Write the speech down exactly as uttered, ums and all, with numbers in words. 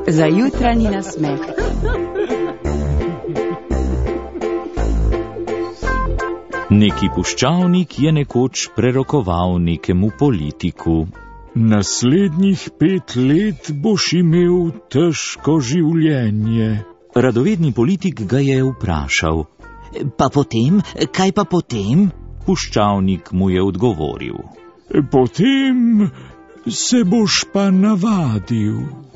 Za jutranji nasmeh. Neki puščavnik je nekoč prerokoval nekemu politiku. Naslednjih pet let boš imel težko življenje. Radovedni politik ga je vprašal. Pa potem, kaj pa potem? Puščavnik mu je odgovoril. Potem se boš pa navadil.